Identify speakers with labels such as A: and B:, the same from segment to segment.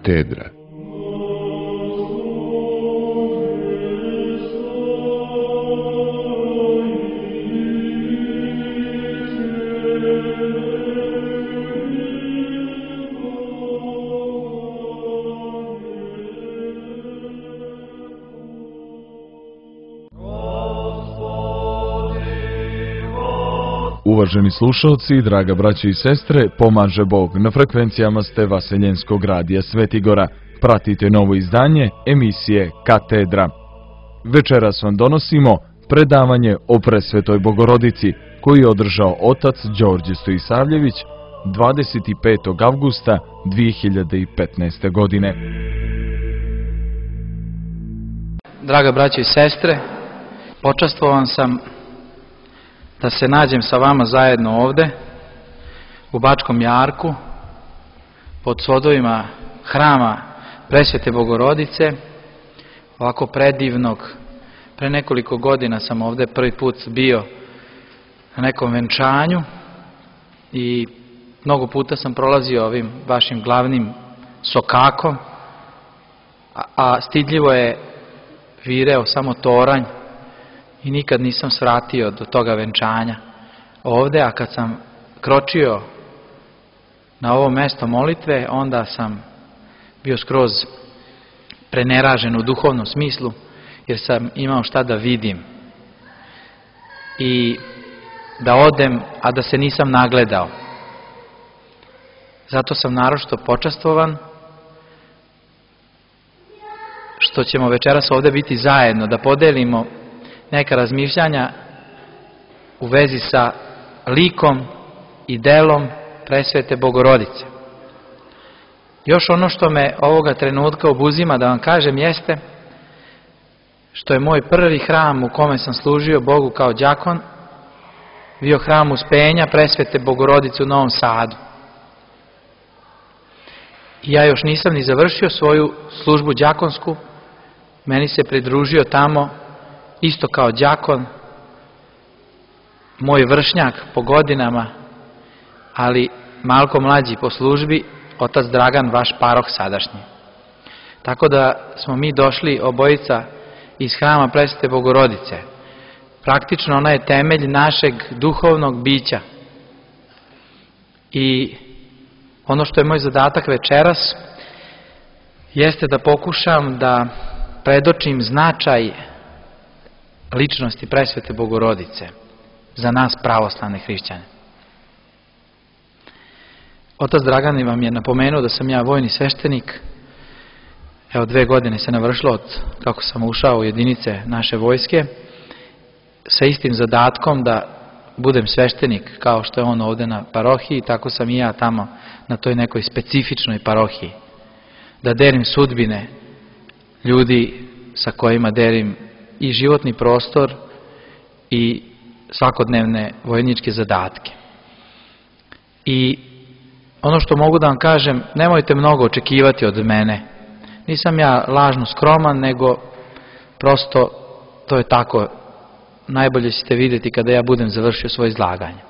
A: Katedra.
B: Uvaženi slušalci, draga braće i sestre, pomaže Bog. Na frekvencijama ste Vaseljenskog radija Svetigora. Pratite novo izdanje emisije Katedra. Večeras vam donosimo predavanje o Presvetoj Bogorodici, koji je održao otac Đorđe Stojisavljević 25. avgusta 2015. godine.
C: Draga braće i sestre, počastvovan sam da se nađem sa vama zajedno ovde, u Bačkom jarku, pod svodovima hrama Presvete Bogorodice, ovako predivnog. Pre nekoliko godina sam ovde prvi put bio na nekom venčanju i mnogo puta sam prolazio ovim vašim glavnim sokakom, a stidljivo je vireo samo toranj i nikad nisam svratio do toga venčanja ovde, a kad sam kročio na ovo mesto molitve, onda sam bio skroz preneražen u duhovnom smislu, jer sam imao šta da vidim i da odem, a da se nisam nagledao. Zato sam naročito počastvovan što ćemo večeras ovde biti zajedno, da podelimo neka razmišljanja u vezi sa likom i delom Presvete Bogorodice. Još ono što me ovoga trenutka obuzima da vam kažem jeste što je moj prvi hram u kome sam služio Bogu kao đakon bio hram Uspenja Presvete Bogorodice u Novom Sadu. I ja još nisam ni završio svoju službu đakonsku, meni se pridružio tamo isto kao đakon, moj vršnjak po godinama, ali malko mlađi po službi, otac Dragan, vaš paroh sadašnji. Tako da smo mi došli obojica iz hrama Presvete Bogorodice. Praktično ona je temelj našeg duhovnog bića. I ono što je moj zadatak večeras jeste da pokušam da predočim značaj ličnosti Presvete Bogorodice za nas pravoslavne hrišćane. Otac Dragan vam je napomenuo da sam ja vojni sveštenik. Evo 2 godine se navršilo od kako sam ušao u jedinice naše vojske sa istim zadatkom da budem sveštenik kao što je on ovde na parohiji, tako sam i ja tamo na toj nekoj specifičnoj parohiji. Da delim sudbine ljudi sa kojima delim i životni prostor i svakodnevne vojničke zadatke. I ono što mogu da vam kažem, nemojte mnogo očekivati od mene. Nisam ja lažno skroman, nego prosto to je tako. Najbolje ćete vidjeti kada ja budem završio svoje izlaganje.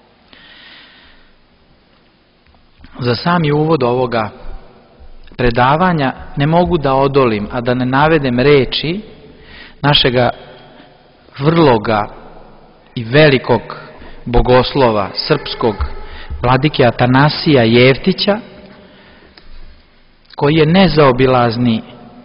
C: Za sami uvod ovoga predavanja ne mogu da odolim, a da ne navedem reči našega vrloga i velikog bogoslova srpskog vladike Atanasija Jeftića, koji je nezaobilazni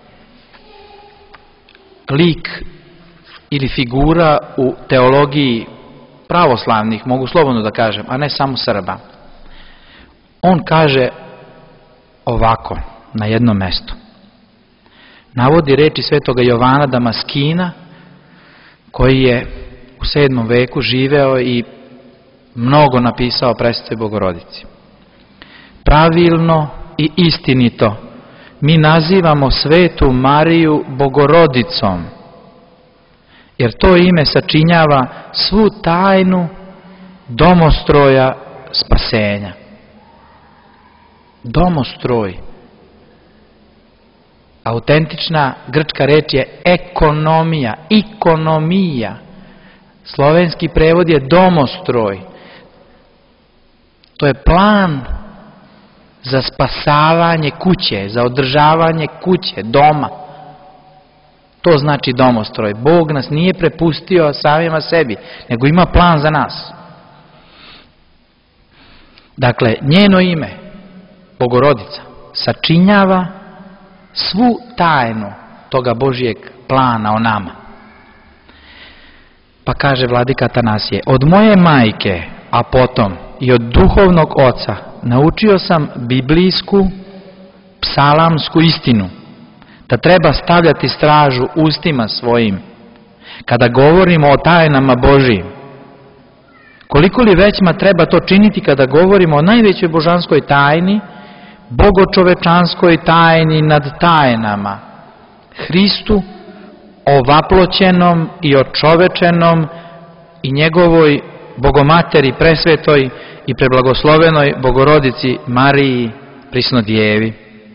C: lik ili figura u teologiji pravoslavnih, mogu slobodno da kažem, a ne samo Srba. On kaže ovako na jednom mestu. Navodi reči svetoga Jovana Damaskina, koji je u 7. veku živeo i mnogo napisao o Presvetoj Bogorodici. Pravilno i istinito mi nazivamo Svetu Mariju Bogorodicom, jer to ime sačinjava svu tajnu domostroja spasenja. Domostroj. Autentična grčka reč je ekonomija, ikonomija. Slovenski prevod je domostroj. To je plan za spasavanje kuće, za održavanje kuće, doma. To znači domostroj. Bog nas nije prepustio samima sebi, nego ima plan za nas. Dakle, njeno ime, Bogorodica, sačinjava svu tajnu toga Božijeg plana o nama. Pa kaže vladika Atanasije, od moje majke, a potom i od duhovnog oca, naučio sam biblijsku, psalamsku istinu, da treba stavljati stražu ustima svojim, kada govorimo o tajnama Božijim. Koliko li većma treba to činiti kada govorimo o najvećoj božanskoj tajni, bogočovečanskoj tajni nad tajnama, Hristu, ovaploćenom i očovečenom i njegovoj Bogomateri presvetoj i preblagoslovenoj Bogorodici Mariji Prisnodjevi.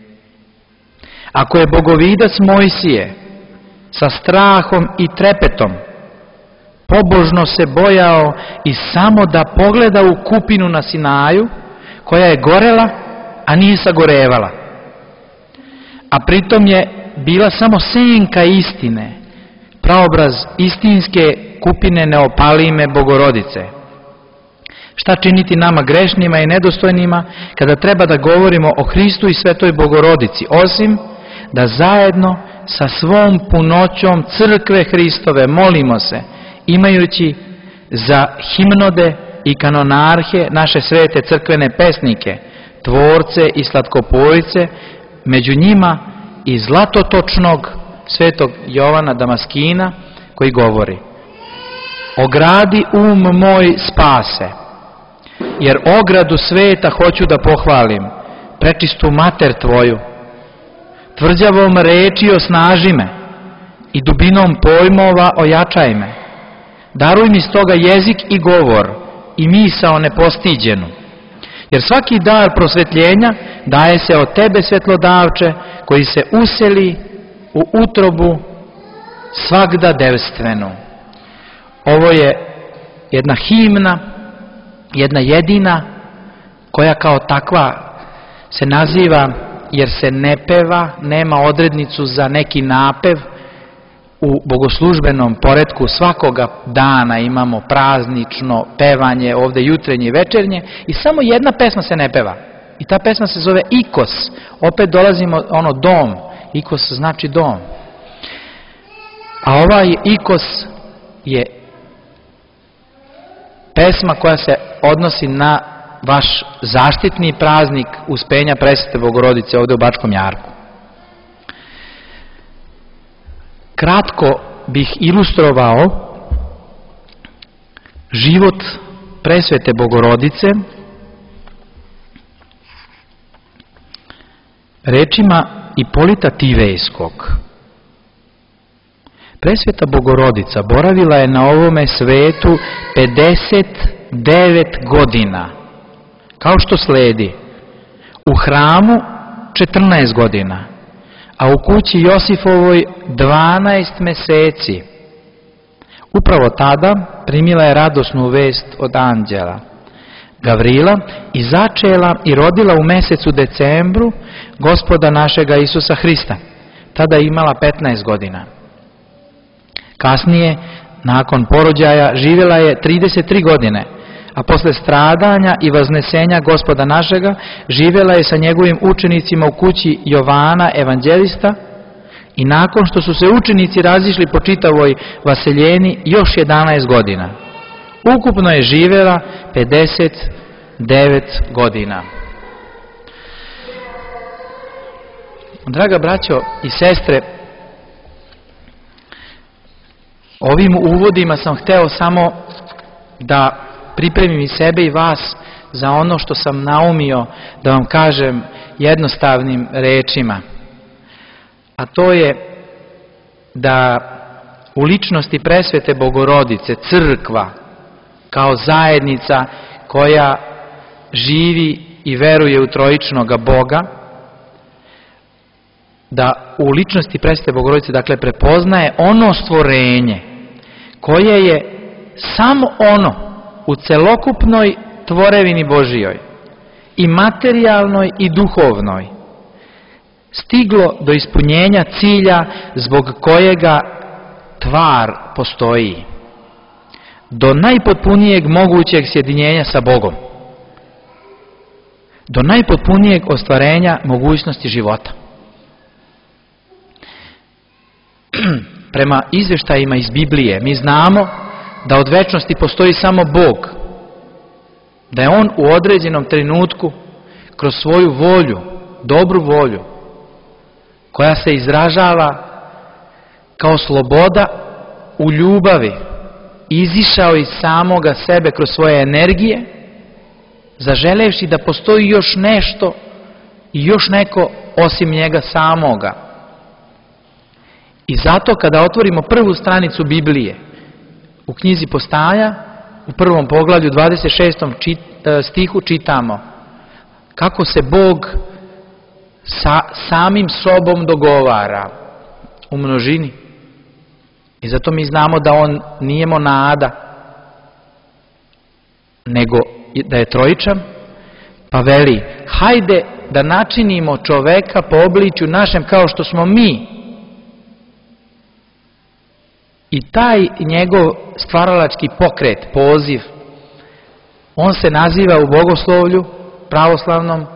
C: Ako je bogovidac Mojsije sa strahom i trepetom pobožno se bojao i samo da pogleda u kupinu na Sinaju, koja je gorela, a nije sagorevala, a pritom je bila samo senka istine, praobraz istinske kupine neopalime Bogorodice. Šta činiti nama grešnima i nedostojnima kada treba da govorimo o Hristu i Svetoj Bogorodici, osim da zajedno sa svom punoćom crkve Hristove molimo se, imajući za himnode i kanonarhe naše svete crkvene pesnike, tvorce i slatkopojce, među njima i zlatotočnog svetog Jovana Damaskina, koji govori: ogradi moj spase, jer ogradu sveta hoću da pohvalim, prečistu mater tvoju, tvrđavom reči osnaži me i dubinom pojmova ojačaj me. Daruj mi stoga jezik i govor i misao nepostiđenu, jer svaki dar prosvetljenja daje se od tebe, svetlodavče, koji se useli u utrobu svagda devstvenu. Ovo je jedna himna, jedna jedina, koja kao takva se naziva, jer se ne peva, nema odrednicu za neki napev. U bogoslužbenom poretku svakoga dana imamo praznično pevanje, ovdje jutrenje i večernje, i samo jedna pesma se ne peva. I ta pesma se zove Ikos. Opet dolazimo dom. Ikos znači dom. A ovaj Ikos je pesma koja se odnosi na vaš zaštitni praznik Uspenja Presvete Bogorodice ovdje u Bačkom Jarku. Kratko bih ilustrovao život Presvete Bogorodice rečima Ipolita Tivejskog. Presveta Bogorodica boravila je na ovome svetu 59 godina, kao što sledi: u hramu 14 godina, a u kući Josifovoj 12 meseci. Upravo tada primila je radosnu vest od anđela Gavrila i začela i rodila u mesecu decembru Gospoda našega Isusa Hrista. Tada je imala 15 godina. Kasnije, nakon porođaja, živjela je 33 godine, a posle stradanja i vaznesenja Gospoda našega živjela je sa njegovim učenicima u kući Jovana Evanđelista, i nakon što su se učenici razišli po čitavoj vaseljeni još 11 godina. Ukupno je živjela 59 godina. Draga braćo i sestre, ovim uvodima sam hteo samo da pripremim i sebe i vas za ono što sam naumio da vam kažem jednostavnim rečima. A to je da u ličnosti Presvete Bogorodice crkva kao zajednica koja živi i veruje u trojičnoga Boga, da u ličnosti Presvete Bogorodice dakle prepoznaje ono stvorenje koje je samo ono u celokupnoj tvorevini Božijoj i materijalnoj i duhovnoj, stiglo do ispunjenja cilja zbog kojega tvar postoji, do najpotpunijeg mogućeg sjedinjenja sa Bogom, do najpotpunijeg ostvarenja mogućnosti života. Prema izvještajima iz Biblije mi znamo da od večnosti postoji samo Bog, da je On u određenom trenutku kroz svoju volju, dobru volju, koja se izražava kao sloboda u ljubavi, izišao iz samoga sebe kroz svoje energije, zaželevši da postoji još nešto i još neko osim njega samoga. I zato kada otvorimo prvu stranicu Biblije u knjizi Postaja, u prvom poglavlju 26. stihu čitamo kako se Bog sa samim sobom dogovara u množini. I zato mi znamo da On nije monada, nego da je trojičan, pa veli, hajde da načinimo čoveka po obličju našem kao što smo mi. I taj njegov stvaralački pokret, poziv, on se naziva u bogoslovlju pravoslavnom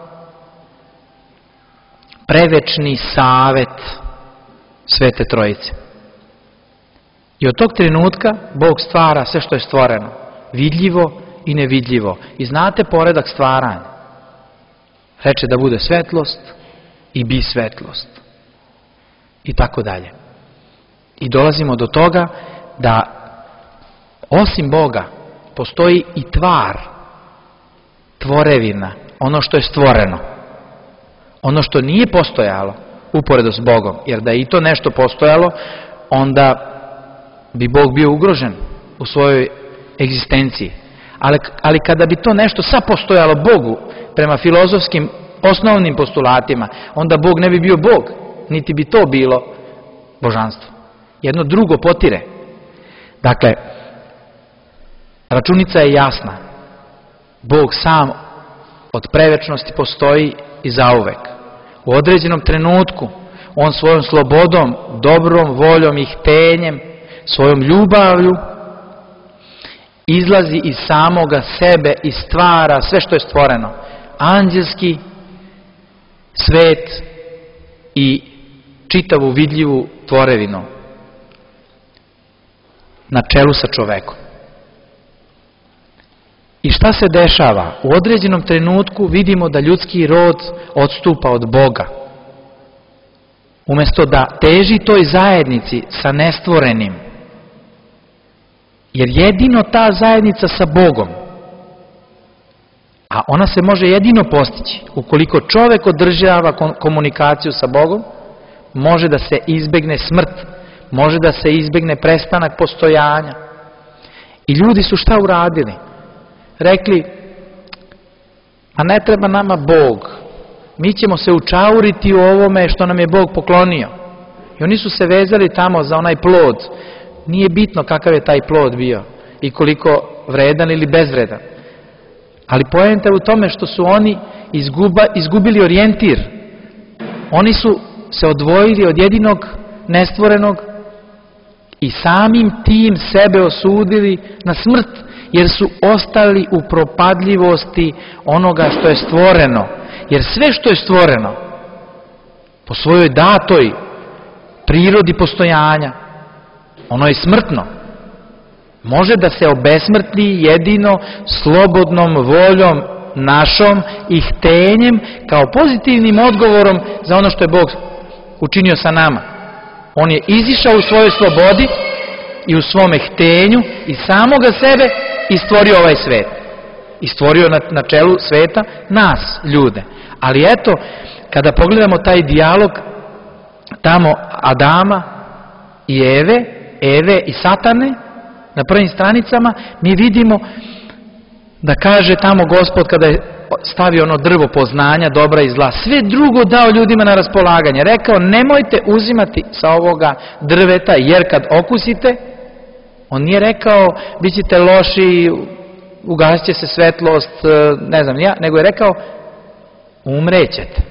C: prevečni savet Svete Trojice. I od tog trenutka Bog stvara sve što je stvoreno, vidljivo i nevidljivo. I znate poredak stvaranja. Reče da bude svetlost i bi svetlost. I tako dalje. I dolazimo do toga da osim Boga postoji i tvar, tvorevina, ono što je stvoreno. Ono što nije postojalo uporedo s Bogom, jer da je i to nešto postojalo, onda bi Bog bio ugrožen u svojoj egzistenciji. Ali kada bi to nešto sapostojalo Bogu prema filozofskim osnovnim postulatima, onda Bog ne bi bio Bog, niti bi to bilo božanstvo. Jedno drugo potire. Dakle, računica je jasna. Bog sam od prevečnosti postoji i zauvek. U određenom trenutku On svojom slobodom, dobrom voljom i htenjem, svojom ljubavlju izlazi iz samoga sebe i stvara sve što je stvoreno. Anđelski svet i čitavu vidljivu tvorevinu na čelu sa čovekom. I šta se dešava? U određenom trenutku vidimo da ljudski rod odstupa od Boga. Umjesto da teži toj zajednici sa nestvorenim, jer jedino ta zajednica sa Bogom, a ona se može jedino postići ukoliko čovjek održava komunikaciju sa Bogom, može da se izbegne smrt, može da se izbegne prestanak postojanja. I ljudi su šta uradili? Rekli, a ne treba nama Bog, mi ćemo se učauriti u ovome što nam je Bog poklonio. I oni su se vezali tamo za onaj plod. Nije bitno kakav je taj plod bio i koliko vredan ili bezvredan. Ali poenta je u tome što su oni izgubili orijentir. Oni su se odvojili od jedinog nestvorenog i samim tim sebe osudili na smrt, jer su ostali u propadljivosti onoga što je stvoreno. Jer sve što je stvoreno po svojoj datoj prirodi postojanja, ono je smrtno. Može da se obesmrti jedino slobodnom voljom našom i htenjem kao pozitivnim odgovorom za ono što je Bog učinio sa nama. On je izišao u svojoj slobodi i u svome htenju i samoga sebe i stvorio ovaj svet. I stvorio na čelu sveta nas, ljude. Ali eto, kada pogledamo taj dijalog tamo Adama i Eve i Satane na prvim stranicama, mi vidimo da kaže tamo Gospod kada je stavio ono drvo poznanja dobra i zla, sve drugo dao ljudima na raspolaganje. Rekao, nemojte uzimati sa ovoga drveta, jer kad okusite, on nije rekao bit ćete loši, ugasit će se svetlost, ne znam ja, nego je rekao umrećete.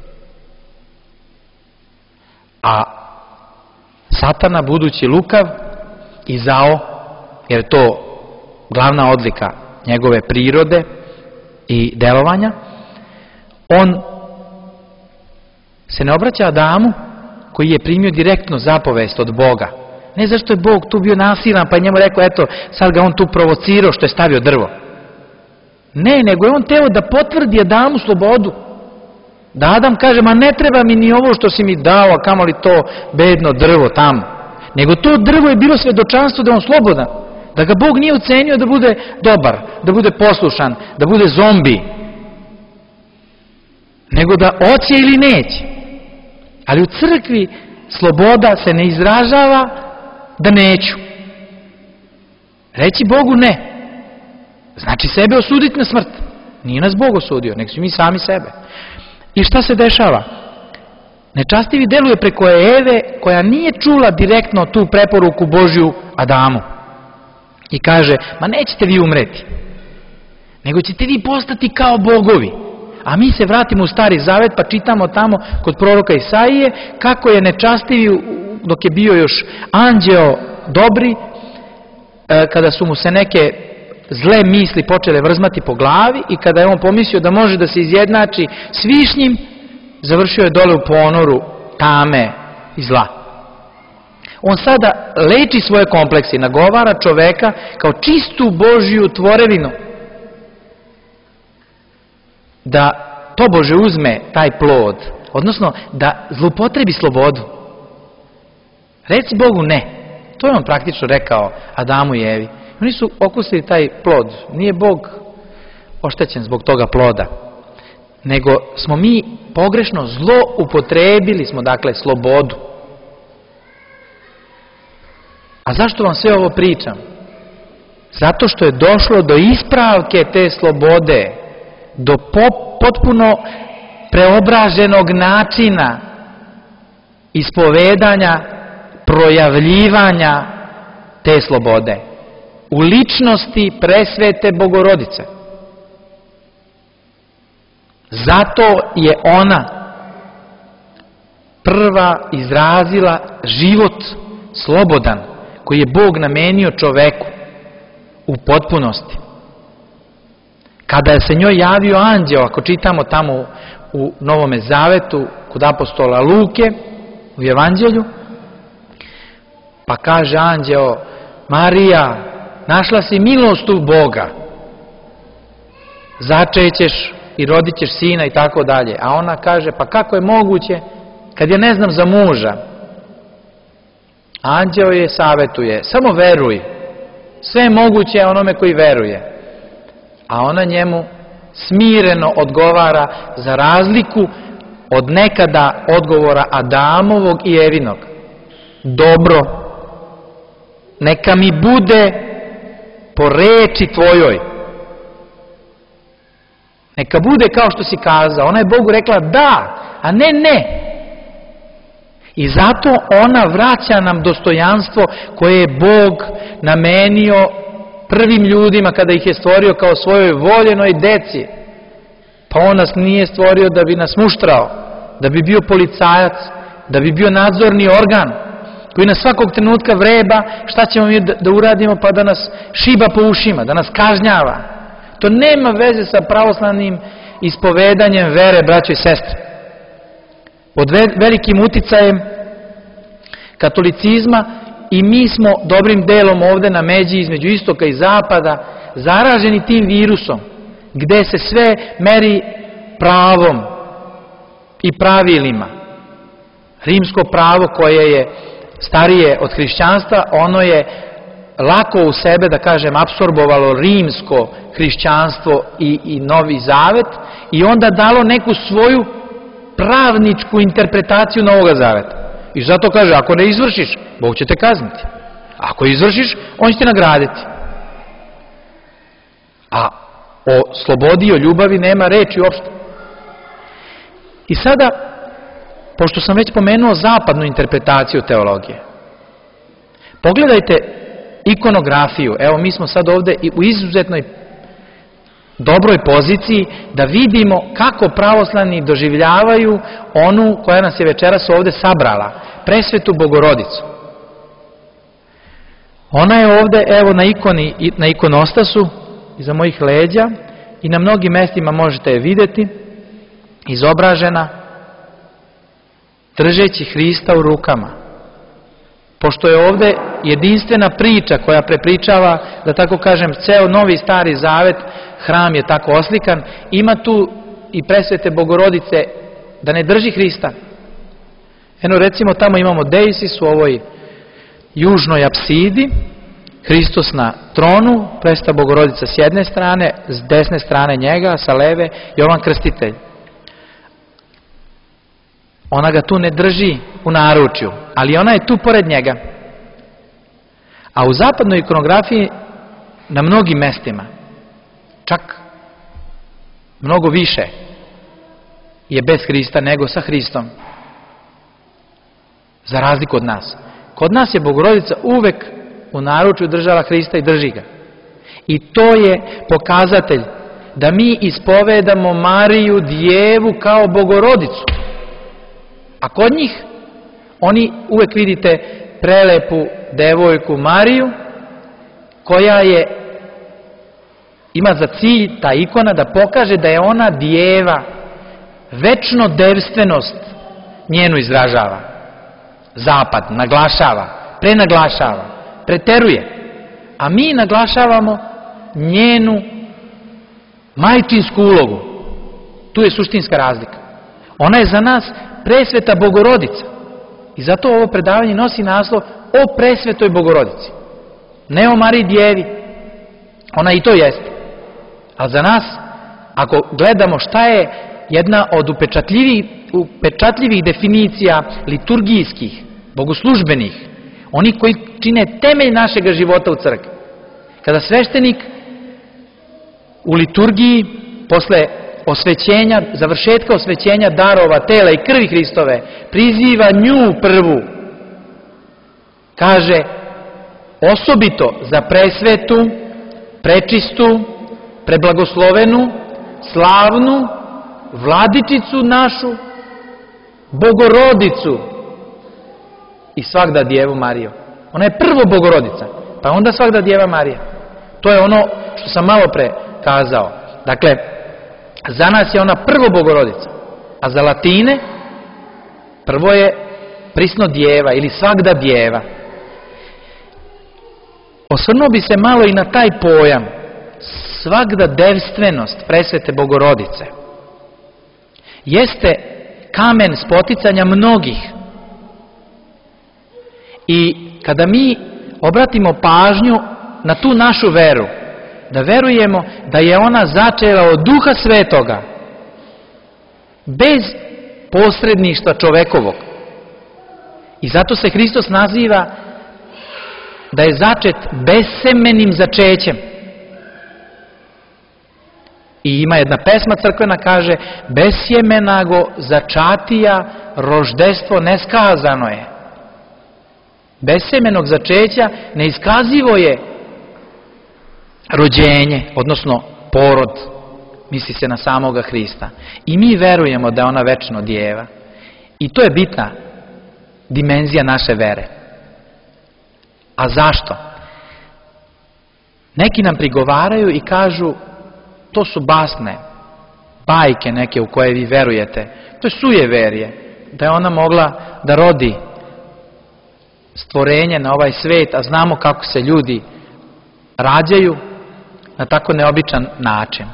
C: A Satana, budući lukav i zao, jer je to glavna odlika njegove prirode i delovanja, on se ne obraća Adamu koji je primio direktno zapovest od Boga. Ne zašto je Bog tu bio nasilan pa je njemu rekao eto sad ga on tu provocirao što je stavio drvo. Ne, nego je on teo da potvrdi Adamu slobodu. Da Adam kaže ma ne treba mi ni ovo što si mi dao, a kamoli to bedno drvo tamo. Nego to drvo je bilo svedočanstvo da je on slobodan. Da ga Bog nije ocenio da bude dobar, da bude poslušan, da bude zombi. Nego da hoće ili neće. Ali u crkvi sloboda se ne izražava da neću. Reći Bogu ne. Znači sebe osuditi na smrt. Nije nas Bog osudio, nego smo mi sami sebe. I šta se dešava? Nečastivi deluje preko Eve koja nije čula direktno tu preporuku Božju Adamu. I kaže, ma nećete vi umreti, nego ćete vi postati kao bogovi. A mi se vratimo u Stari Zavet pa čitamo tamo kod proroka Isaije kako je nečastivi dok je bio još anđeo dobri, kada su mu se neke zle misli počele vrzmati po glavi i kada je on pomislio da može da se izjednači s višnjim, završio je dole u ponoru tame i zla. On sada leči svoje komplekse i nagovara čoveka kao čistu Božju tvorevinu da tobože uzme taj plod, odnosno da zloupotrebi slobodu. Reci Bogu ne. To je on praktično rekao Adamu i Evi. Oni su okusili taj plod. Nije Bog oštećen zbog toga ploda. Nego smo mi pogrešno zloupotrebili smo dakle slobodu. A zašto vam sve ovo pričam? Zato što je došlo do ispravke te slobode, do potpuno preobraženog načina ispovedanja, projavljivanja te slobode u ličnosti presvete Bogorodice. Zato je ona prva izrazila život slobodan koji je Bog namenio čoveku u potpunosti. Kada je se njoj javio anđeo, ako čitamo tamo u Novome Zavetu kod apostola Luke u Evanđelju, pa kaže anđeo, Marija, našla si milost u Boga, začećeš i rodit ćeš sina i tako dalje. A ona kaže, pa kako je moguće kad ja ne znam za muža? Anđeo je savetuje, samo veruj, sve je moguće onome koji veruje. A ona njemu smireno odgovara za razliku od nekada odgovora Adamovog i Evinog. Dobro, neka mi bude po reči tvojoj. Neka bude kao što si kazao. Ona je Bogu rekla da, a ne ne. I zato ona vraća nam dostojanstvo koje je Bog namenio prvim ljudima kada ih je stvorio kao svojoj voljenoj deci. Pa on nas nije stvorio da bi nas muštrao, da bi bio policajac, da bi bio nadzorni organ koji nas svakog trenutka vreba šta ćemo mi da uradimo pa da nas šiba po ušima, da nas kažnjava. To nema veze sa pravoslavnim ispovedanjem vere, braćo i sestre. Pod velikim uticajem katolicizma i mi smo dobrim delom ovde na međi između istoka i zapada zaraženi tim virusom gde se sve meri pravom i pravilima. Rimsko pravo koje je starije od hrišćanstva, ono je lako u sebe, da kažem, apsorbovalo rimsko hrišćanstvo i Novi Zavet i onda dalo neku svoju pravničku interpretaciju Novoga Zaveta. I zato kaže, ako ne izvršiš, Bog će te kazniti. Ako izvršiš, on će te nagraditi. A o slobodi i o ljubavi nema reči uopšte. I sada, pošto sam već pomenuo zapadnu interpretaciju teologije, pogledajte ikonografiju. Evo, mi smo sad ovde u izuzetnoj dobroj poziciji da vidimo kako pravoslavni doživljavaju onu koja nas je večeras ovdje sabrala, presvetu Bogorodicu. Ona je ovdje, evo na ikoni, na ikonostasu, iza mojih leđa, i na mnogim mjestima možete je vidjeti, izobražena, držeći Hrista u rukama. Pošto je ovdje jedinstvena priča koja prepričava, da tako kažem, ceo Novi i Stari Zavet, hram je tako oslikan, ima tu i presvete Bogorodice da ne drži Hrista. Eno recimo tamo imamo Deisis u ovoj južnoj apsidi, Hristos na tronu, presveta Bogorodica s jedne strane, s desne strane njega, sa leve, Jovan Krstitelj. Ona ga tu ne drži u naručju, ali ona je tu pored njega. A u zapadnoj ikonografiji na mnogim mestima, čak mnogo više je bez Hrista nego sa Hristom. Za razliku od nas. Kod nas je Bogorodica uvek u naručju držala Hrista i drži ga. I to je pokazatelj da mi ispovedamo Mariju Djevu kao Bogorodicu. A kod njih oni uvek vidite prelepu devojku Mariju koja ima za cilj ta ikona da pokaže da je ona djeva, večno devstvenost njenu izražava. Zapad naglašava, prenaglašava, preteruje. A mi naglašavamo njenu majčinsku ulogu. Tu je suštinska razlika. Ona je za nas presveta Bogorodica. I zato ovo predavanje nosi naslov o presvetoj Bogorodici. Ne o Mariji Djevi. Ona i to jeste. Ali za nas, ako gledamo šta je jedna od upečatljivih definicija liturgijskih, bogoslužbenih, oni koji čine temelj našega života u crkvi. Kada sveštenik u liturgiji, posle osvećenja, završetka osvećenja darova, tela i krvi Hristove, priziva nju prvu, kaže osobito za presvetu, prečistu, preblagoslovenu, slavnu, vladičicu našu, Bogorodicu i svagda Djevu Mariju. Ona je prvo Bogorodica, pa onda svagda Djeva Marija. To je ono što sam malo pre kazao. Dakle, za nas je ona prvo Bogorodica, a za Latine prvo je prisno Djeva ili svagda Djeva. Osvrnuo bi se malo i na taj pojam, svagda devstvenost presvete Bogorodice. Jeste kamen spoticanja mnogih. I kada mi obratimo pažnju na tu našu veru, da verujemo da je ona začela od Duha Svetoga, bez posredništva čovekovog. I zato se Hristos naziva da je začet bezsemenim začećem. I ima jedna pesma crkvena, kaže, besjemenago začatija roždestvo neskazano je. Bessemenog začeća neiskazivo je rođenje, odnosno porod, misli se na samoga Hrista. I mi verujemo da je ona večno djeva. I to je bitna dimenzija naše vere. A zašto? Neki nam prigovaraju i kažu, to su basne, bajke neke u koje vi verujete. To je sujeverje, da je ona mogla da rodi stvorenje na ovaj svet, a znamo kako se ljudi rađaju na tako neobičan način.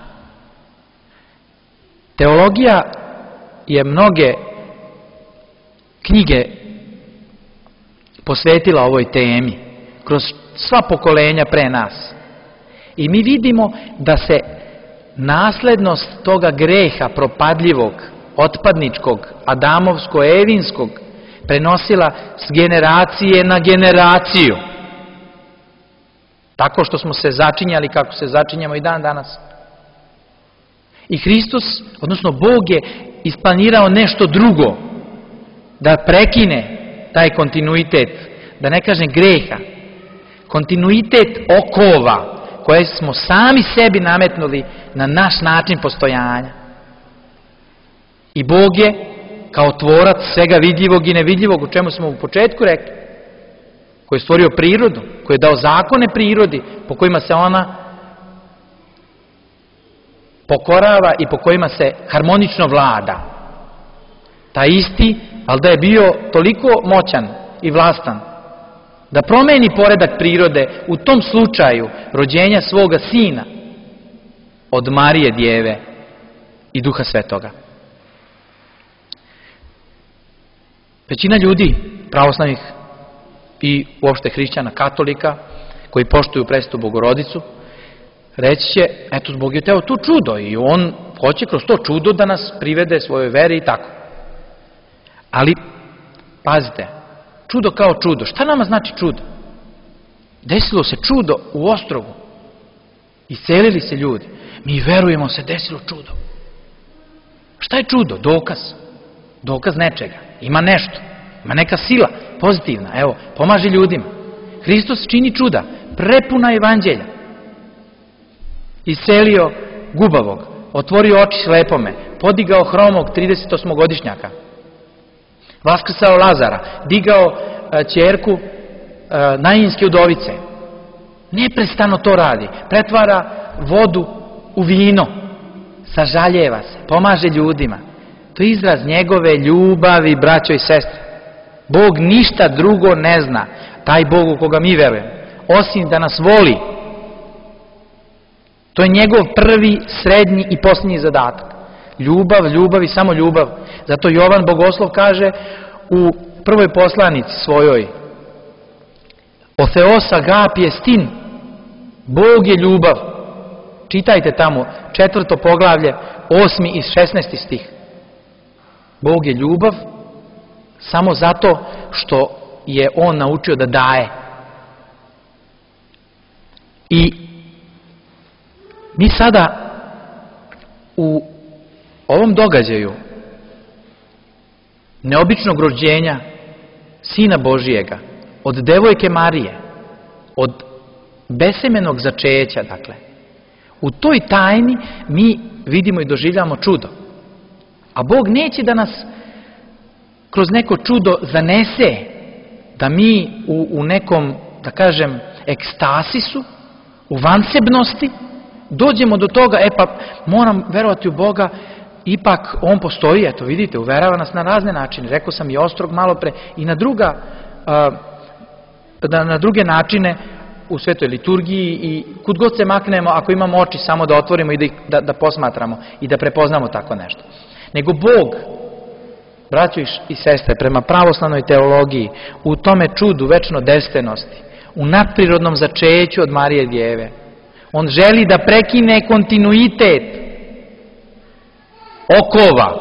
C: Teologija je mnoge knjige posvetila ovoj temi, kroz sva pokolenja pre nas. I mi vidimo da se naslednost toga greha propadljivog, otpadničkog, adamovsko-evinskog prenosila s generacije na generaciju. Tako što smo se začinjali kako se začinjamo i dan danas. I Hristos, odnosno Bog je isplanirao nešto drugo, da prekine taj kontinuitet, da ne kažem greha, kontinuitet okova koje smo sami sebi nametnuli na naš način postojanja. I Bog je kao tvorac svega vidljivog i nevidljivog, o čemu smo u početku rekli, koji je stvorio prirodu, koji je dao zakone prirodi po kojima se ona pokorava i po kojima se harmonično vlada. Taj isti, ali da je bio toliko moćan i vlastan da promeni poredak prirode u tom slučaju rođenja svoga sina od Marije Djeve i Duha Svetoga. Većina ljudi, pravoslavnih i uopšte hrišćana, katolika, koji poštuju presvetu Bogorodicu, reći će, eto, Bog je teo tu čudo i on hoće kroz to čudo da nas privede svojoj veri i tako. Ali, pazite, čudo kao čudo. Šta nama znači čudo? Desilo se čudo u Ostrogu. Iscelili se ljudi. Mi verujemo se desilo čudo. Šta je čudo? Dokaz. Dokaz nečega. Ima nešto. Ima neka sila, pozitivna. Evo, pomaže ljudima. Hristos čini čuda. Prepuna evanđelja. Iscelio gubavog. Otvorio oči slepome. Podigao hromog 38-godišnjaka. Vaskrsao Lazara, digao ćerku Nainske udovice. Neprestano to radi. Pretvara vodu u vino. Sažaljeva se, pomaže ljudima. To je izraz njegove ljubavi, braćo i sestre. Bog ništa drugo ne zna, taj Bog u koga mi verujemo, osim da nas voli. To je njegov prvi, srednji i posljednji zadatak. Ljubav, ljubav i samo ljubav. Zato Jovan Bogoslov kaže u prvoj poslanici svojoj: O Theos agapi estin, Bog je ljubav. Čitajte tamo 4. poglavlje, 8. i 16. stih. Bog je ljubav samo zato što je on naučio da daje. I mi sada u ovom događaju neobičnog rođenja Sina Božijega od devojke Marije, od besemenog začeća, dakle, u toj tajni mi vidimo i doživljamo čudo. A Bog neće da nas kroz neko čudo zanese, da mi u nekom, da kažem, ekstasisu, u vansebnosti, dođemo do toga, pa moram verovati u Boga, ipak on postoji, eto vidite, uverava nas na razne načine, rekao sam i Ostrog malo pre, i na druge načine u svetoj liturgiji i kud god se maknemo, ako imamo oči samo da otvorimo i da posmatramo i da prepoznamo tako nešto. Nego Bog, braćo i sestre, prema pravoslavnoj teologiji, u tome čudu večno devstvenosti, u nadprirodnom začeću od Marije Djeve, on želi da prekine kontinuitet okova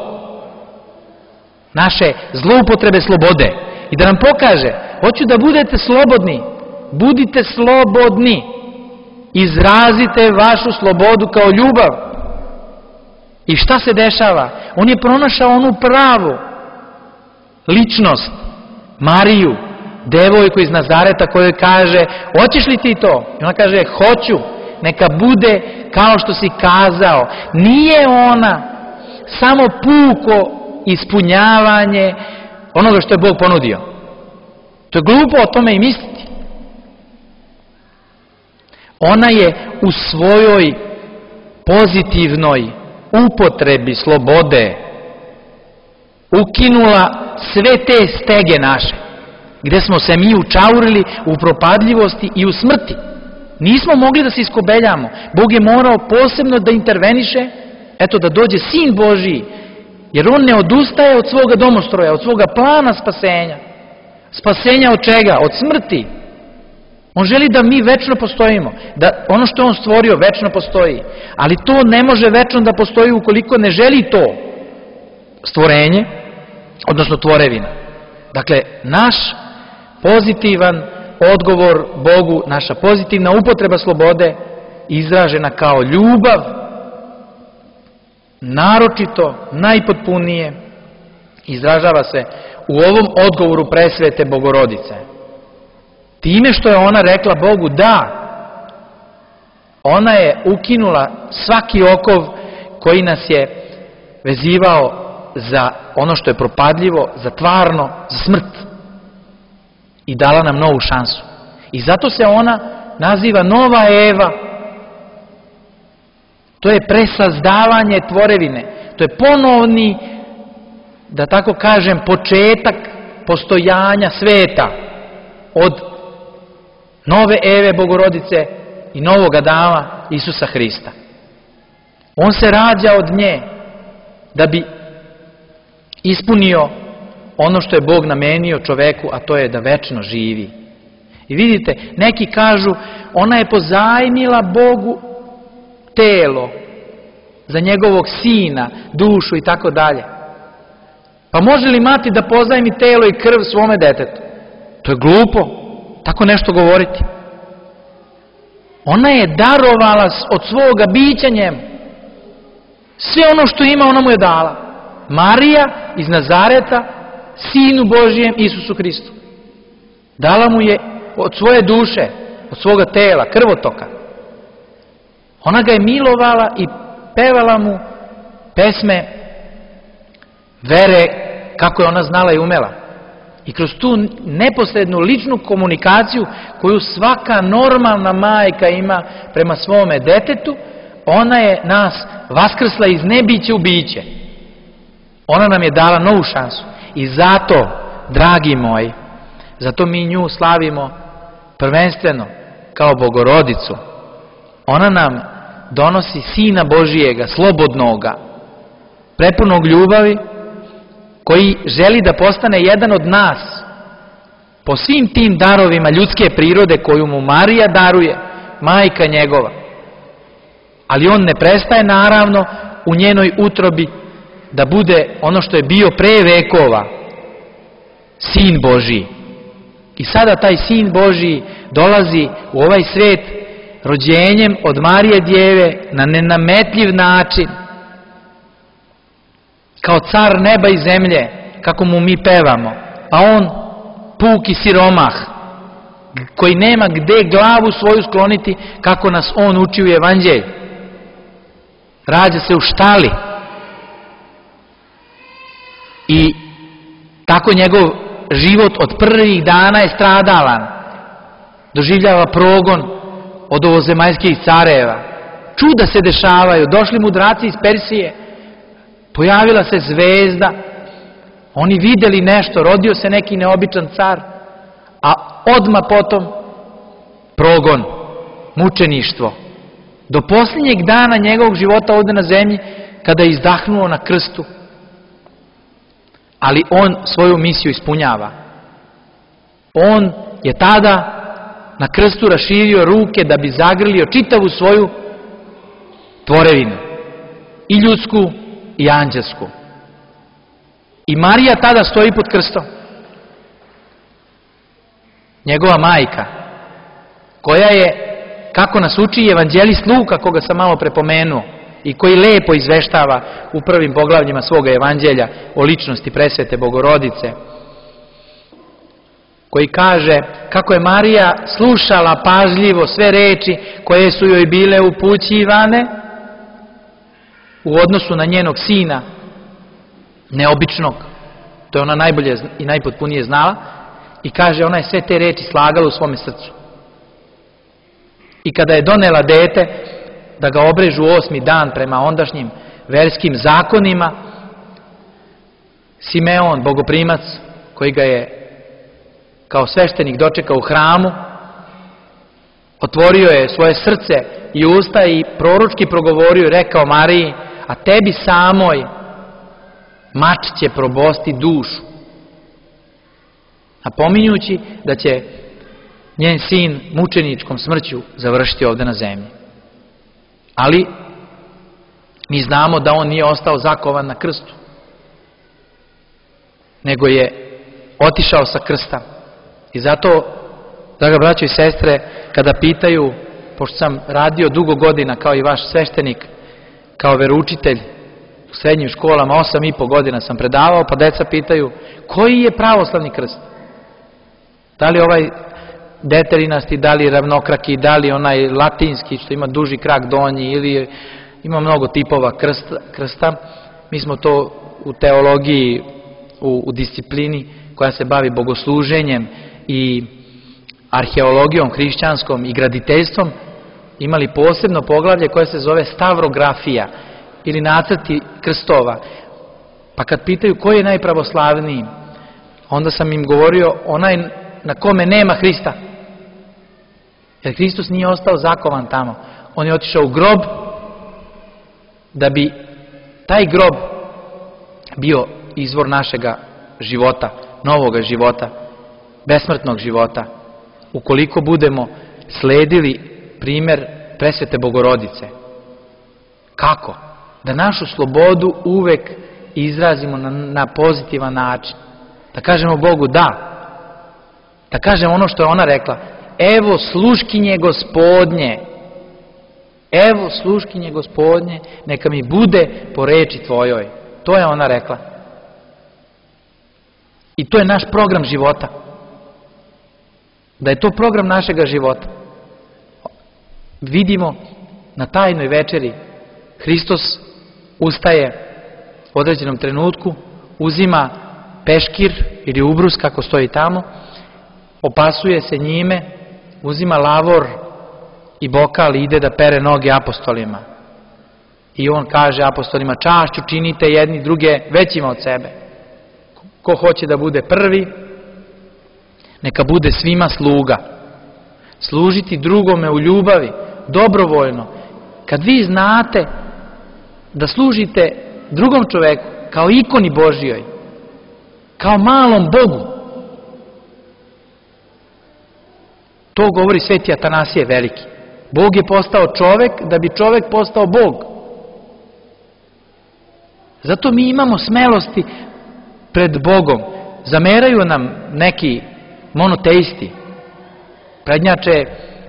C: naše zloupotrebe slobode i da nam pokaže, hoću da budete slobodni, budite slobodni, izrazite vašu slobodu kao ljubav. I šta se dešava? On je pronašao onu pravu ličnost, Mariju, devojku iz Nazareta, kojoj kaže, hoćeš li ti to? I ona kaže, hoću, neka bude kao što si kazao. Nije ona samo puko ispunjavanje onoga što je Bog ponudio. To je glupo o tome i misliti. Ona je u svojoj pozitivnoj upotrebi slobode ukinula sve te stege naše, gde smo se mi učaurili u propadljivosti i u smrti. Nismo mogli da se iskobeljamo. Bog je morao posebno da interveniše, eto da dođe Sin Božiji, jer on ne odustaje od svoga domostroja, od svoga plana spasenja. Spasenja od čega? Od smrti. On želi da mi večno postojimo, da ono što je on stvorio večno postoji, ali to ne može večno da postoji ukoliko ne želi to stvorenje, odnosno tvorevina. Dakle, naš pozitivan odgovor Bogu, naša pozitivna upotreba slobode, izražena kao ljubav, naročito, najpotpunije, izražava se u ovom odgovoru presvete Bogorodice. Time što je ona rekla Bogu da, Ona je ukinula svaki okov koji nas je vezivao za ono što je propadljivo, za tvarno, za smrt. I dala nam novu šansu. I zato se ona naziva nova Eva. To je presazdavanje tvorevine. To je ponovni, da tako kažem, početak postojanja sveta od nove Eve Bogorodice i novog Adama Isusa Hrista. On se rađa od nje da bi ispunio ono što je Bog namenio čoveku, a to je da večno živi. I vidite, neki kažu, ona je pozajmila Bogu telo za njegovog sina, dušu i tako dalje. Pa može li mati da pozajmi telo i krv svome detetu? To je glupo, tako nešto govoriti. Ona je darovala od svoga bića njemu. Sve ono što ima, ona mu je dala. Marija iz Nazareta, Sinu Božijem, Isusu Hristu. Dala mu je od svoje duše, od svoga tela, krvotoka. Ona ga je milovala i pevala mu pesme vere kako je ona znala i umela. I kroz tu neposrednu ličnu komunikaciju koju svaka normalna majka ima prema svome detetu, ona je nas vaskrsla iz nebića u biće. Ona nam je dala novu šansu. I zato, dragi moji, zato mi nju slavimo prvenstveno kao Bogorodicu. Ona nam donosi Sina Božijega, slobodnoga, prepunog ljubavi, koji želi da postane jedan od nas po svim tim darovima ljudske prirode koju mu Marija daruje, majka njegova. Ali on ne prestaje naravno u njenoj utrobi da bude ono što je bio pre vekova, Sin Božiji. I sada taj Sin Božiji dolazi u ovaj svet rođenjem od Marije Djeve na nenametljiv način, kao car neba i zemlje, kako mu mi pevamo, a on puki siromah, koji nema gde glavu svoju skloniti, kako nas on uči u Evanđelju. Rađa se u štali. I tako njegov život od prvih dana je stradalan. Doživljava progon od ovozemaljskih careva. Čuda se dešavaju. Došli mudraci iz Persije. Pojavila se zvezda. Oni vidjeli nešto. Rodio se neki neobičan car. A odmah potom progon, mučeništvo. Do posljednjeg dana njegovog života ovdje na zemlji, kada je izdahnuo na krstu. Ali on svoju misiju ispunjava. On je tada na krstu raširio ruke da bi zagrlio čitavu svoju tvorevinu. I ljudsku i anđelsku. I Marija tada stoji pod krstom. Njegova majka, koja je, kako nas uči evanđelist Luka, koga sam malo prepomenuo, i koji lepo izveštava u prvim poglavljima svoga evanđelja o ličnosti presvete Bogorodice, koji kaže kako je Marija slušala pažljivo sve reči koje su joj bile upućivane u odnosu na njenog sina, neobičnog, to je ona najbolje i najpotpunije znala, i kaže ona je sve te reči slagala u svome srcu. I kada je donela dete da ga obrežu 8. dan prema ondašnjim verskim zakonima, Simeon, bogoprimac, koji ga je kao sveštenik dočekao u hramu, otvorio je svoje srce i usta i proročki progovorio i rekao Mariji, a tebi samoj mač će probosti dušu. Napominjući da će njen sin mučeničkom smrću završiti ovdje na zemlji. Ali mi znamo da on nije ostao zakovan na krstu, nego je otišao sa krsta. I zato, draga braćo i sestre, kada pitaju, pošto sam radio dugo godina kao i vaš sveštenik, kao veroučitelj u srednjim školama, 8,5 godina sam predavao, pa deca pitaju koji je pravoslavni krst? Da li ovaj deterinasti, da li ravnokraki, da li onaj latinski što ima duži krak donji, ili ima mnogo tipova krsta. Mi smo to u teologiji, u disciplini koja se bavi bogosluženjem i arheologijom hrišćanskom i graditeljstvom, imali posebno poglavlje koje se zove stavrografija ili nacrti krstova. Pa kad pitaju koji je najpravoslavniji, onda sam im govorio onaj na kome nema Hrista. Jer Hristos nije ostao zakovan tamo. On je otišao u grob da bi taj grob bio izvor našega života, novoga života, besmrtnog života. Ukoliko budemo sledili primer presvete Bogorodice. Kako? Da našu slobodu uvek izrazimo na pozitivan način. Da kažemo Bogu da. Da kažemo ono što je ona rekla. Evo sluškinje Gospodnje. Evo sluškinje Gospodnje, neka mi bude po reči tvojoj. To je ona rekla. I to je naš program života. Da je to program našega života. Vidimo na tajnoj večeri Hristos ustaje u određenom trenutku, uzima peškir ili ubrus kako stoji tamo, opasuje se njime, uzima lavor i bokal i ide da pere noge apostolima. I on kaže apostolima, čašću činite jedni druge većima od sebe. Ko hoće da bude prvi, neka bude svima sluga. Služiti drugome u ljubavi, dobrovoljno. Kad vi znate da služite drugom čoveku kao ikoni Božijoj, kao malom Bogu, to govori sveti Atanasije Veliki. Bog je postao čovek da bi čovek postao Bog. Zato mi imamo smelosti pred Bogom. Zameraju nam neki monoteisti, prednjače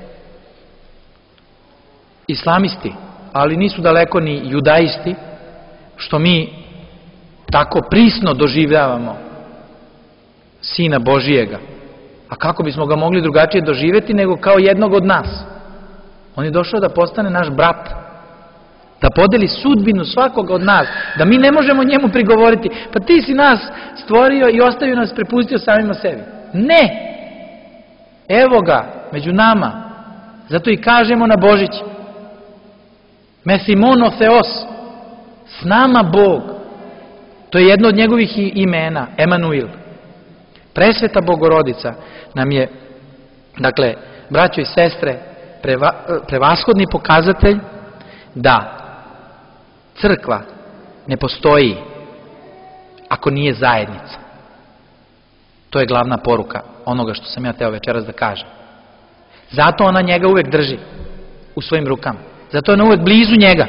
C: islamisti, ali nisu daleko ni judaisti, što mi tako prisno doživljavamo Sina Božijega. A kako bismo ga mogli drugačije doživjeti nego kao jednog od nas? On je došao da postane naš brat, da podeli sudbinu svakoga od nas, da mi ne možemo njemu prigovoriti, pa ti si nas stvorio i ostavio nas, prepustio samima sebi. Ne! Evo ga, među nama. Zato i kažemo na Božić. Mesimono Theos, s nama Bog. To je jedno od njegovih imena, Emanuil. Presveta Bogorodica nam je, dakle, braćo i sestre, prevashodni pokazatelj da crkva ne postoji ako nije zajednica. To je glavna poruka onoga što sam ja teo večeras da kažem. Zato ona njega uvek drži u svojim rukama. Zato je ona uvek blizu njega.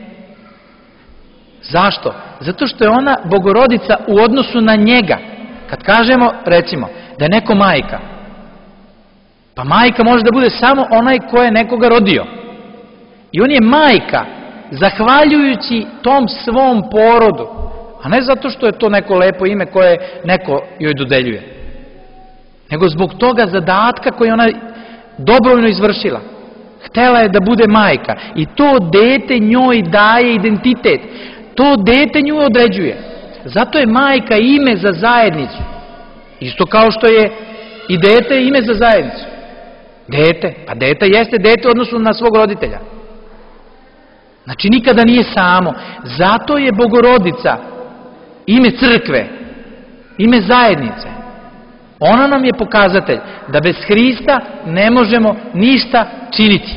C: Zašto? Zato što je ona Bogorodica u odnosu na njega. Kad kažemo, recimo, da je neko majka, pa majka može da bude samo onaj ko je nekoga rodio. I on je majka zahvaljujući tom svom porodu, a ne zato što je to neko lepo ime koje neko joj dodeljuje, nego zbog toga zadatka koji ona dobrovoljno izvršila. Htela je da bude majka i to dete njoj daje identitet. To dete nju određuje. Zato je majka ime za zajednicu. Isto kao što je i dete ime za zajednicu. Dete, pa dete jeste dete u odnosu na svog roditelja. Znači nikada nije samo. Zato je Bogorodica ime crkve, ime zajednice. Ona nam je pokazatelj da bez Hrista ne možemo ništa činiti.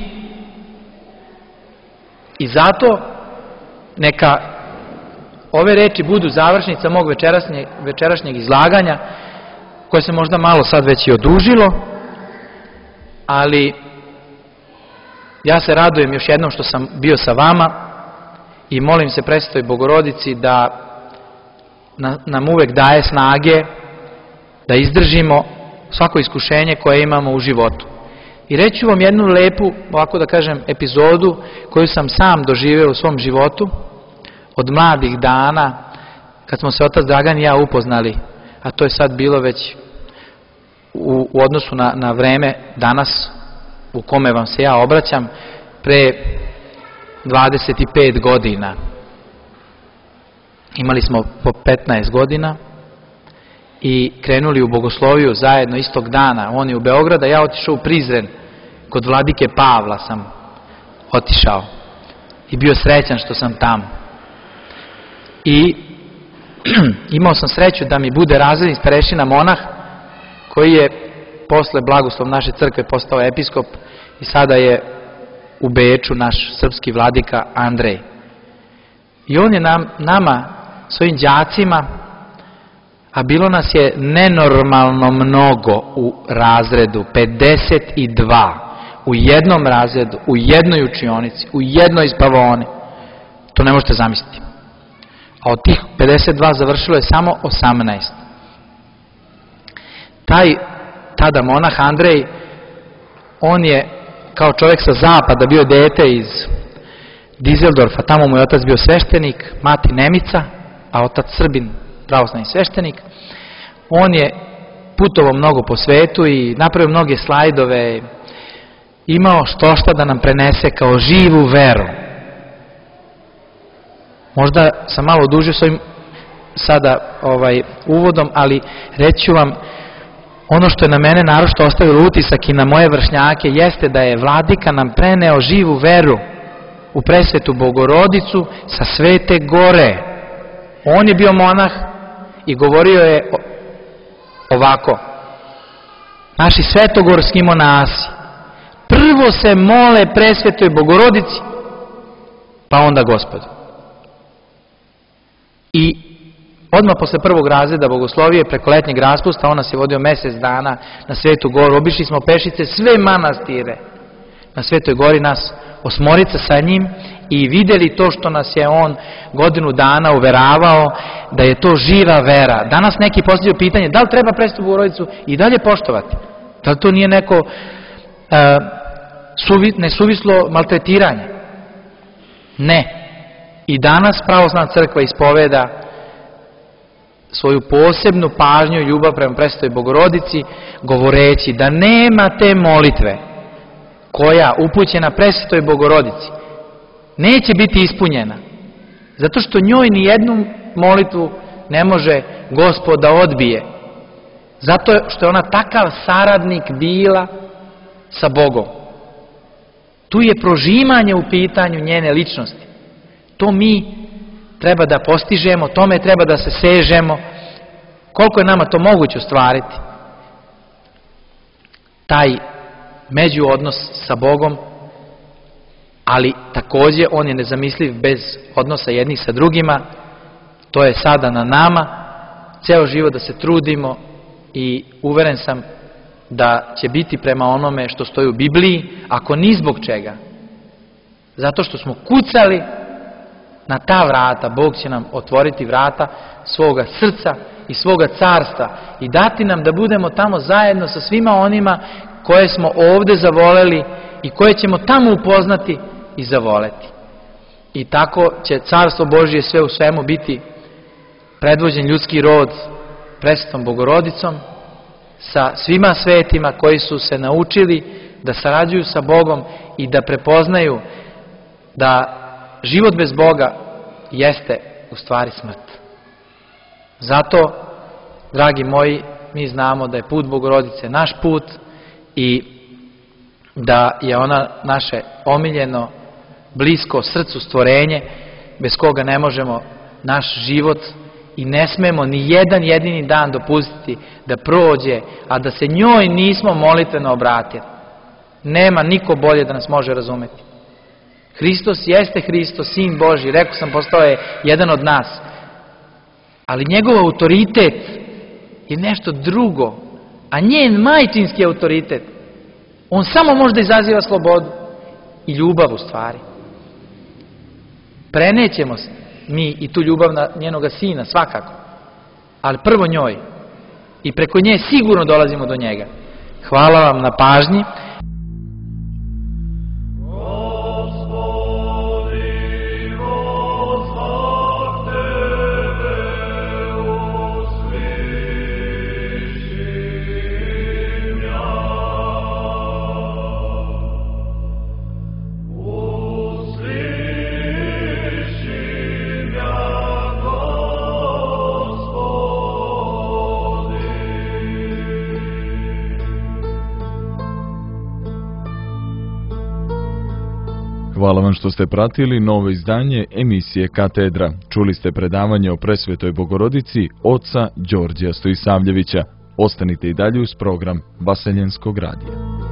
C: I zato neka ove reči budu završnica mog večerašnjeg izlaganja, koje se možda malo sad već i odužilo, ali ja se radujem još jednom što sam bio sa vama i molim se Presvetoj Bogorodici da nam uvek daje snage da izdržimo svako iskušenje koje imamo u životu. I reći ću vam jednu lepu, ovako da kažem, epizodu koju sam sam doživeo u svom životu od mladih dana, kad smo se otac Dragan i ja upoznali, a to je sad bilo već u odnosu na vreme danas u kome vam se ja obraćam, pre 25 godina. Imali smo po 15 godina i krenuli u bogosloviju zajedno istog dana. On je u Beograda, ja otišao u Prizren, kod vladike Pavla sam otišao i bio srećan što sam tamo. I imao sam sreću da mi bude razredni starešina monah, koji je posle blagoslov naše crkve postao episkop i sada je u Beču naš srpski vladika Andrej. I on je nama, svojim đacima, a bilo nas je nenormalno mnogo u razredu, 52, u jednom razredu, u jednoj učionici, u jednoj spavaoni. To ne možete zamisliti. A od tih 52 završilo je samo 18. Taj tada monah Andrej, on je kao čovjek sa zapada bio dete iz Dizeldorfa, tamo mu je otac bio sveštenik, mati Nemica, a otac Srbin, pravoslavni sveštenik. On je putovao mnogo po svetu i napravio mnoge slajdove, imao što da nam prenese kao živu veru. Možda sam malo odužio svojim sada uvodom, ali reću vam, ono što je na mene naročito ostavilo utisak i na moje vršnjake jeste da je vladika nam preneo živu veru u presvetu Bogorodicu sa Svete Gore. On je bio monah i govorio je ovako: naši svetogorski monasi prvo se mole presvetoj Bogorodici, pa onda Gospodu. I odmah posle prvog razreda bogoslovije, preko letnjeg raspusta, on nas je vodio mesec dana na Svetu Goru. Obišli smo pešice sve manastire na Svetoj Gori, nas 8 sa njim, i vidjeli to što nas je on godinu dana uveravao da je to živa vera. Danas neki postavljaju pitanje da li treba presvetu Bogorodicu i dalje poštovati. Da li to nije neko nesuvislo maltretiranje? Ne. I danas pravoslavna crkva ispoveda svoju posebnu pažnju i ljubav prema presvetoj Bogorodici, govoreći da nema te molitve koja upućena presvetoj Bogorodici neće biti ispunjena, zato što njoj ni jednu molitvu ne može Gospod da odbije, zato što je ona takav saradnik bila sa Bogom. Tu je prožimanje u pitanju njene ličnosti. To mi treba da postižemo, tome treba da se sežemo. Koliko je nama to moguće ostvariti? Taj međuodnos sa Bogom, ali također on je nezamisliv bez odnosa jednih sa drugima. To je sada na nama, ceo život da se trudimo, i uveren sam da će biti prema onome što stoji u Bibliji, ako ni zbog čega. Zato što smo kucali na ta vrata, Bog će nam otvoriti vrata svoga srca i svoga carstva i dati nam da budemo tamo zajedno sa svima onima koje smo ovde zavoleli i koje ćemo tamo upoznati i zavoleti. I tako će carstvo Božje sve u svemu biti predvođen ljudski rod presvetom Bogorodicom, sa svima svetima koji su se naučili da sarađuju sa Bogom i da prepoznaju da život bez Boga jeste u stvari smrt. Zato, dragi moji, mi znamo da je put Bogorodice naš put i da je ona naše omiljeno, blisko srcu stvorenje, bez koga ne možemo naš život i ne smemo ni jedan jedini dan dopustiti da prođe, a da se njoj nismo molitveno obratili. Nema niko bolje da nas može razumeti. Hristos jeste Hristos, Sin Božji, rekao sam, postao je jedan od nas. Ali njegov autoritet je nešto drugo, a njen majčinski autoritet, on samo može da izaziva slobodu i ljubav u stvari. Prenećemo mi i tu ljubav na njenoga Sina, svakako, ali prvo njoj i preko nje sigurno dolazimo do njega. Hvala vam na pažnji.
B: Hvala vam što ste pratili novo izdanje emisije Katedra. Čuli ste predavanje o Presvetoj Bogorodici oca Đorđa Stojisavljevića. Ostanite i dalje uz program Vaseljenskog radija.